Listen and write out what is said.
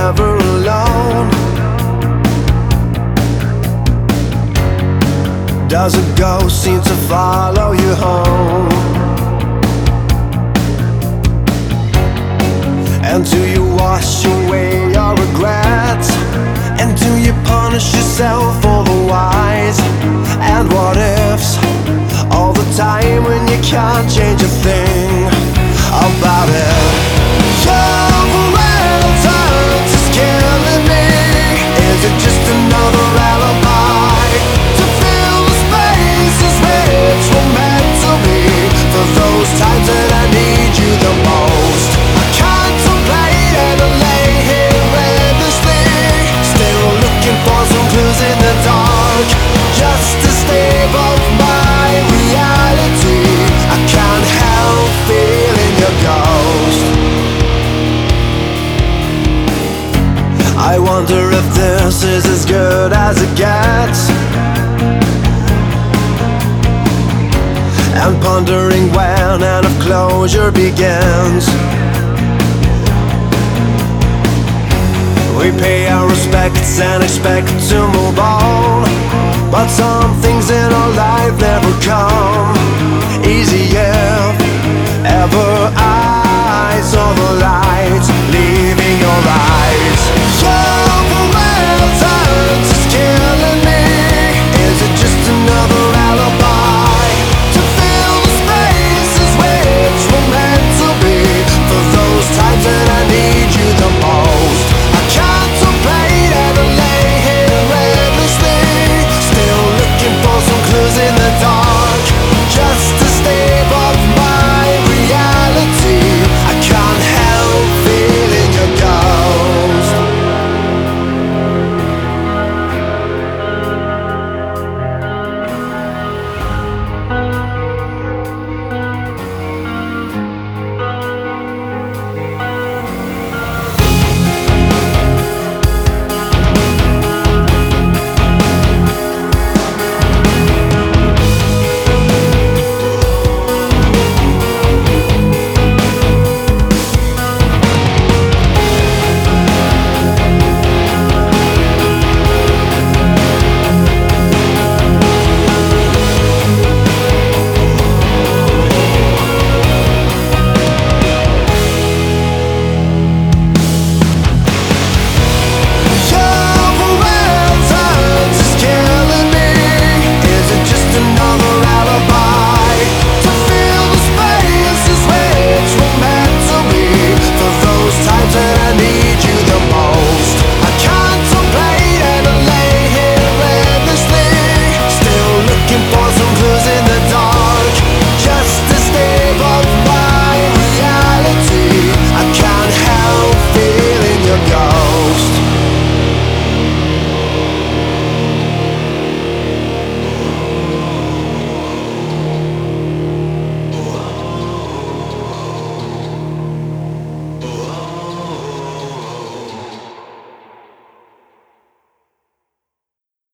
never alone. Does a ghost seem to follow you home? And do you wash away your regrets? And do you punish yourself for the whys and what ifs all the time when you can't change a thing about it? Your presence is killing me. Is it just another alibi to fill the spaces which were meant to be for those times that I need you the most? I contemplate and I lay here endlessly, still looking for some clues in the dark, just to stay above my reality. I can't help feeling your ghost. I wonder if this is as good as it gets, and pondering when and if closure begins. We pay our respects and expect to move on,